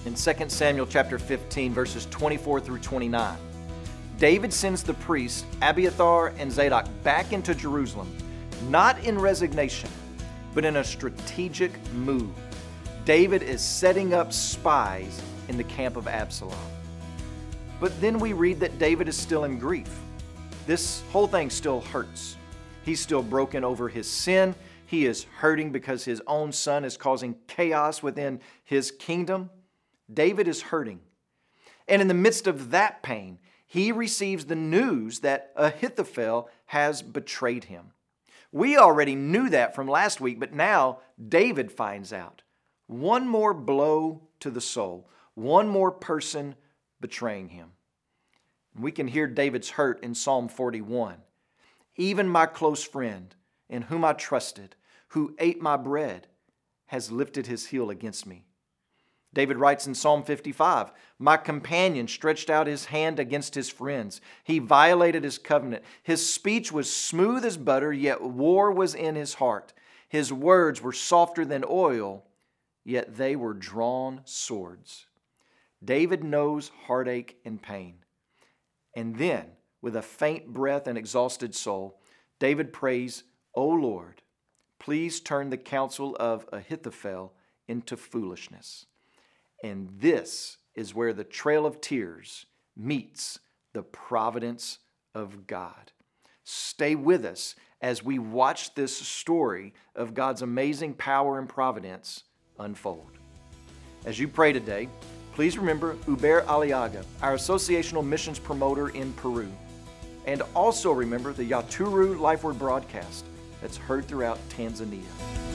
In 2 Samuel chapter 15, verses 24 through 29, David sends the priests Abiathar and Zadok back into Jerusalem, not in resignation, but in a strategic move. David is setting up spies in the camp of Absalom. But then we read that David is still in grief. This whole thing still hurts. He's still broken over his sin. He is hurting because his own son is causing chaos within his kingdom. David is hurting. And in the midst of that pain, he receives the news that Ahithophel has betrayed him. We already knew that from last week, but now David finds out. One more blow to the soul. One more person betraying him. We can hear David's hurt in Psalm 41. Even my close friend, in whom I trusted, who ate my bread, has lifted his heel against me. David writes in Psalm 55, my companion stretched out his hand against his friends. He violated his covenant. His speech was smooth as butter, yet war was in his heart. His words were softer than oil, yet they were drawn swords. David knows heartache and pain. And then, with a faint breath and exhausted soul, David prays, O Lord, please turn the counsel of Ahithophel into foolishness. And this is where the trail of tears meets the providence of God. Stay with us as we watch this story of God's amazing power and providence unfold. As you pray today, please remember Uber Aliaga, our associational missions promoter in Peru. And also remember the Yaturu Life Word broadcast that's heard throughout Tanzania.